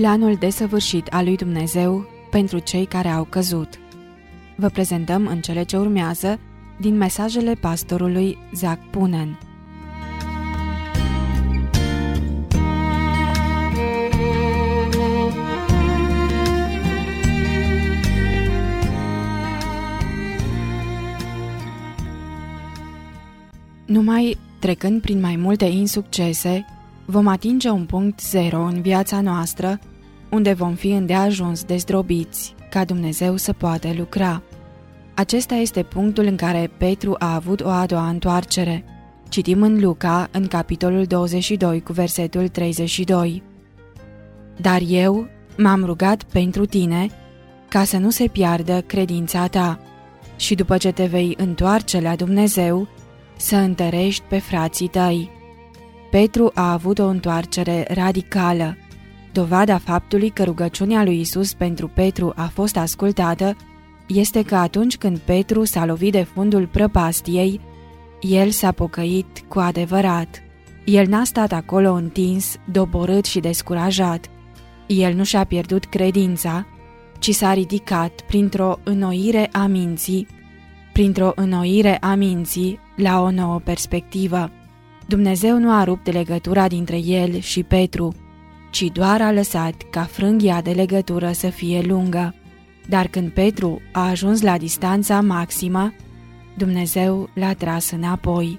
planul desăvârșit al lui Dumnezeu pentru cei care au căzut. Vă prezentăm în cele ce urmează din mesajele pastorului Zac Punen. Numai trecând prin mai multe insuccese, vom atinge un punct zero în viața noastră, unde vom fi îndeajuns de zdrobiți ca Dumnezeu să poată lucra. Acesta este punctul în care Petru a avut o a doua întoarcere. Citim în Luca, în capitolul 22, cu versetul 32. Dar eu m-am rugat pentru tine, ca să nu se piardă credința ta, și după ce te vei întoarce la Dumnezeu, să întărești pe frații tăi. Petru a avut o întoarcere radicală. Dovada faptului că rugăciunea lui Isus pentru Petru a fost ascultată este că atunci când Petru s-a lovit de fundul prăpastiei, el s-a pocăit cu adevărat. El n-a stat acolo întins, doborât și descurajat. El nu și-a pierdut credința, ci s-a ridicat printr-o înnoire a minții la o nouă perspectivă. Dumnezeu nu a rupt legătura dintre el și Petru, ci doar a lăsat ca frânghia de legătură să fie lungă. Dar când Petru a ajuns la distanța maximă, Dumnezeu l-a tras înapoi.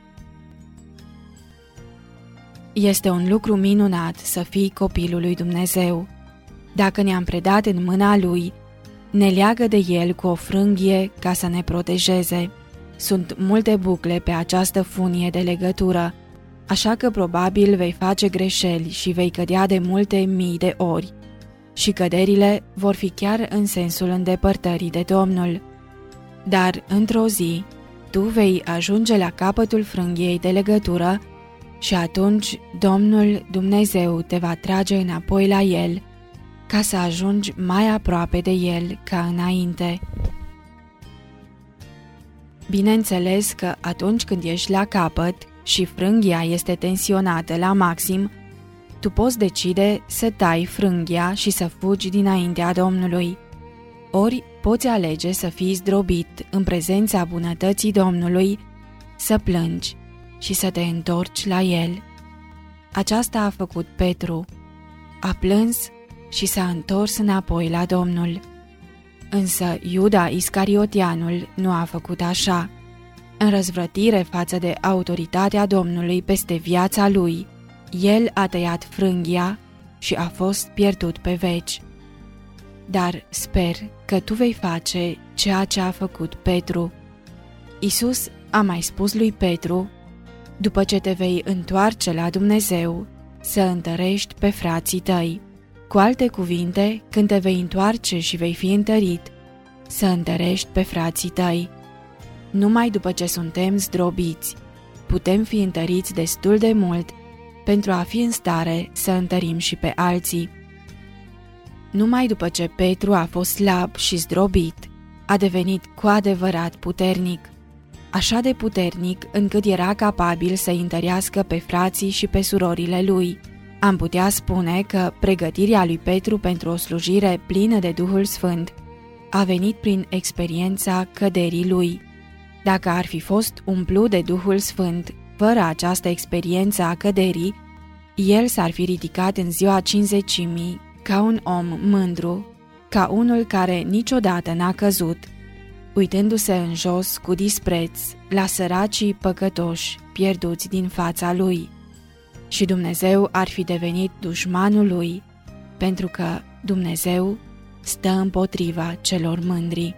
Este un lucru minunat să fii copilul lui Dumnezeu. Dacă ne-am predat în mâna Lui, ne leagă de El cu o frânghie ca să ne protejeze. Sunt multe bucle pe această funie de legătură, așa că probabil vei face greșeli și vei cădea de multe mii de ori. Și căderile vor fi chiar în sensul îndepărtării de Domnul. Dar, într-o zi, tu vei ajunge la capătul frânghiei de legătură și atunci Domnul Dumnezeu te va trage înapoi la El, ca să ajungi mai aproape de El ca înainte. Bineînțeles că atunci când ești la capăt și frânghia este tensionată la maxim, tu poți decide să tai frânghia și să fugi dinaintea Domnului. Ori poți alege să fii zdrobit în prezența bunătății Domnului, să plângi și să te întorci la El. Aceasta a făcut Petru. A plâns și s-a întors înapoi la Domnul. Însă Iuda Iscariotianul nu a făcut așa. În răzvrătire față de autoritatea Domnului peste viața lui, el a tăiat frânghia și a fost pierdut pe veci. Dar sper că tu vei face ceea ce a făcut Petru. Isus a mai spus lui Petru, după ce te vei întoarce la Dumnezeu, să întărești pe frații tăi. Cu alte cuvinte, când te vei întoarce și vei fi întărit, să întărești pe frații tăi. Numai după ce suntem zdrobiți, putem fi întăriți destul de mult pentru a fi în stare să întărim și pe alții. Numai după ce Petru a fost slab și zdrobit, a devenit cu adevărat puternic, așa de puternic încât era capabil să întărească pe frații și pe surorile lui. Am putea spune că pregătirea lui Petru pentru o slujire plină de Duhul Sfânt a venit prin experiența căderii lui. Dacă ar fi fost umplut de Duhul Sfânt fără această experiență a căderii, el s-ar fi ridicat în ziua Cincizecimii ca un om mândru, ca unul care niciodată n-a căzut, uitându-se în jos cu dispreț la săracii păcătoși pierduți din fața lui. Și Dumnezeu ar fi devenit dușmanul lui, pentru că Dumnezeu stă împotriva celor mândri.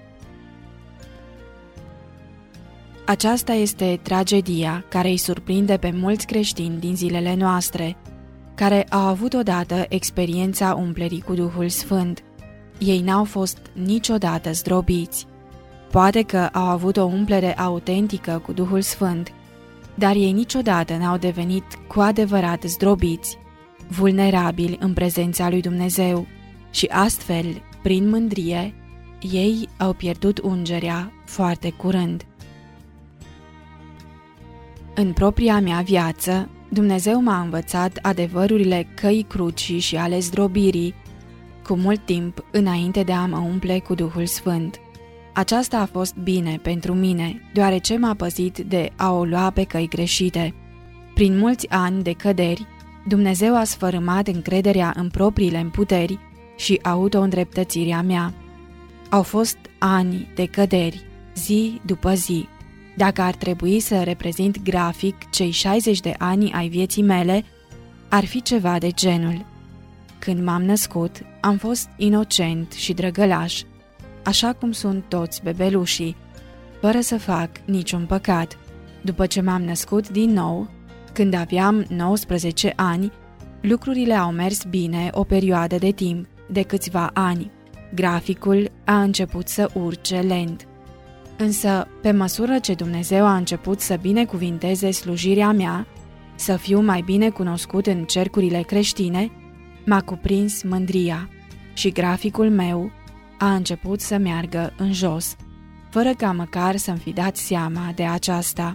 Aceasta este tragedia care îi surprinde pe mulți creștini din zilele noastre, care au avut odată experiența umplerii cu Duhul Sfânt. Ei n-au fost niciodată zdrobiți. Poate că au avut o umplere autentică cu Duhul Sfânt, dar ei niciodată n-au devenit cu adevărat zdrobiți, vulnerabili în prezența lui Dumnezeu și astfel, prin mândrie, ei au pierdut ungerea foarte curând. În propria mea viață, Dumnezeu m-a învățat adevărurile căii crucii și ale zdrobirii, cu mult timp înainte de a mă umple cu Duhul Sfânt. Aceasta a fost bine pentru mine, deoarece m-a păzit de a o lua pe căi greșite. Prin mulți ani de căderi, Dumnezeu a sfărâmat încrederea în propriile puteri și auto-îndreptățirea mea. Au fost ani de căderi, zi după zi. Dacă ar trebui să reprezint grafic cei 60 de ani ai vieții mele, ar fi ceva de genul. Când m-am născut, am fost inocent și drăgălaș, așa cum sunt toți bebelușii, fără să fac niciun păcat. După ce m-am născut din nou, când aveam 19 ani, lucrurile au mers bine o perioadă de timp, de câțiva ani. Graficul a început să urce lent. Însă, pe măsură ce Dumnezeu a început să binecuvinteze slujirea mea, să fiu mai bine cunoscut în cercurile creștine, m-a cuprins mândria și graficul meu a început să meargă în jos, fără ca măcar să-mi fi dat seama de aceasta.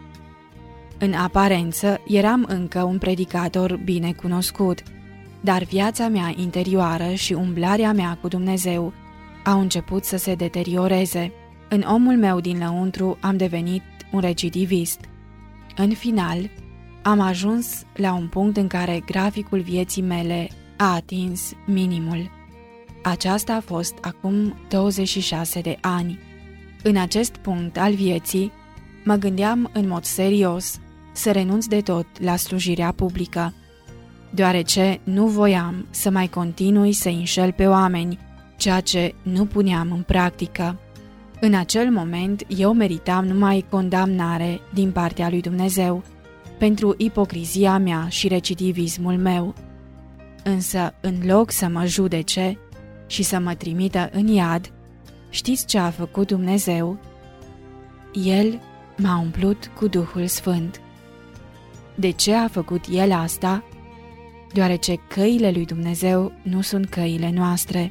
În aparență, eram încă un predicator bine cunoscut, dar viața mea interioară și umblarea mea cu Dumnezeu au început să se deterioreze. În omul meu din lăuntru am devenit un recidivist. În final, am ajuns la un punct în care graficul vieții mele a atins minimul. Aceasta a fost acum 26 de ani. În acest punct al vieții, mă gândeam în mod serios să renunț de tot la slujirea publică, deoarece nu voiam să mai continui să înșel pe oameni, ceea ce nu puneam în practică. În acel moment, eu meritam numai condamnare din partea lui Dumnezeu pentru ipocrizia mea și recidivismul meu. Însă, în loc să mă judece și să mă trimită în iad, știți ce a făcut Dumnezeu? El m-a umplut cu Duhul Sfânt. De ce a făcut El asta? Deoarece căile lui Dumnezeu nu sunt căile noastre.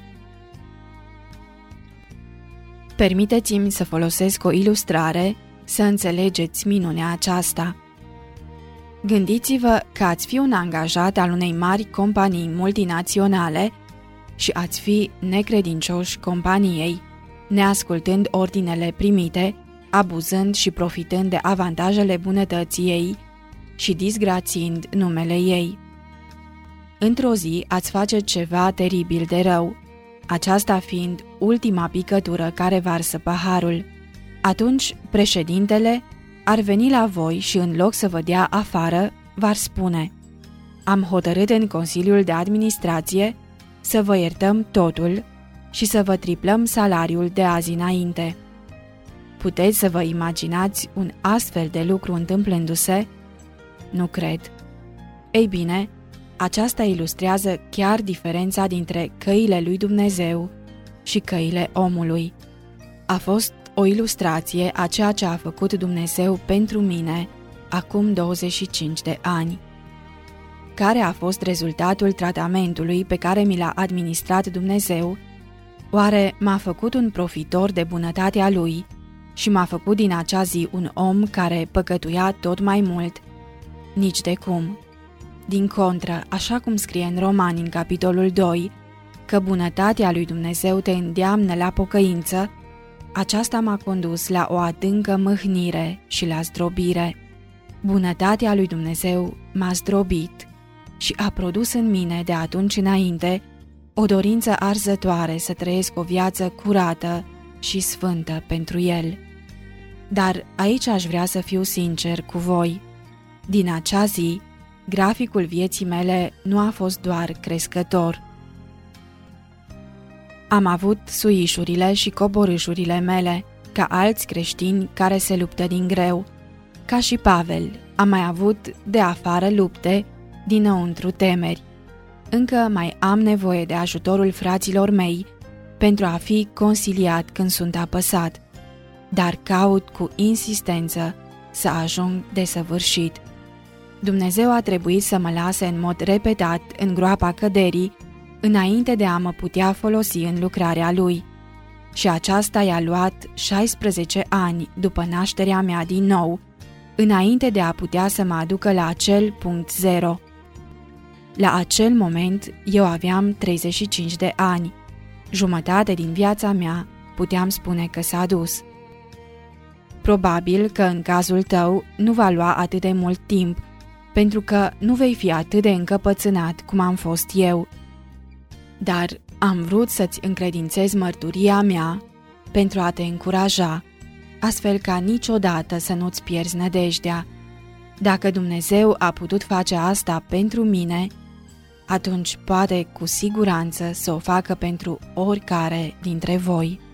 Permiteți-mi să folosesc o ilustrare să înțelegeți minunea aceasta. Gândiți-vă că ați fi un angajat al unei mari companii multinaționale și ați fi necredincioși companiei, neascultând ordinele primite, abuzând și profitând de avantajele bunătății ei și disgrațiind numele ei. Într-o zi ați face ceva teribil de rău, aceasta fiind ultima picătură care varsă paharul. Atunci președintele ar veni la voi și în loc să vă dea afară, v-ar spune: am hotărât în Consiliul de Administrație să vă iertăm totul și să vă triplăm salariul de azi înainte. Puteți să vă imaginați un astfel de lucru întâmplându-se? Nu cred. Ei bine, aceasta ilustrează chiar diferența dintre căile lui Dumnezeu și căile omului. A fost o ilustrație a ceea ce a făcut Dumnezeu pentru mine acum 25 de ani. Care a fost rezultatul tratamentului pe care mi l-a administrat Dumnezeu? Oare m-a făcut un profitor de bunătatea Lui și m-a făcut din acea zi un om care păcătuia tot mai mult? Nici de cum. Din contră, așa cum scrie în Romani în capitolul 2, că bunătatea lui Dumnezeu te îndeamnă la pocăință, aceasta m-a condus la o adâncă mâhnire și la zdrobire. Bunătatea lui Dumnezeu m-a zdrobit și a produs în mine de atunci înainte o dorință arzătoare să trăiesc o viață curată și sfântă pentru El. Dar aici aș vrea să fiu sincer cu voi. Din acea zi, graficul vieții mele nu a fost doar crescător. Am avut suișurile și coborâșurile mele, ca alți creștini care se luptă din greu. Ca și Pavel, am mai avut de afară lupte, dinăuntru temeri. Încă mai am nevoie de ajutorul fraților mei pentru a fi consiliat când sunt apăsat, dar caut cu insistență să ajung desăvârșit. Dumnezeu a trebuit să mă lase în mod repetat în groapa căderii înainte de a mă putea folosi în lucrarea Lui. Și aceasta i-a luat 16 ani după nașterea mea din nou, înainte de a putea să mă aducă la acel punct zero. La acel moment, eu aveam 35 de ani. Jumătate din viața mea puteam spune că s-a dus. Probabil că în cazul tău nu va lua atât de mult timp, pentru că nu vei fi atât de încăpățânat cum am fost eu. Dar am vrut să-ți încredințez mărturia mea pentru a te încuraja, astfel ca niciodată să nu-ți pierzi nădejdea. Dacă Dumnezeu a putut face asta pentru mine, atunci poate cu siguranță să o facă pentru oricare dintre voi.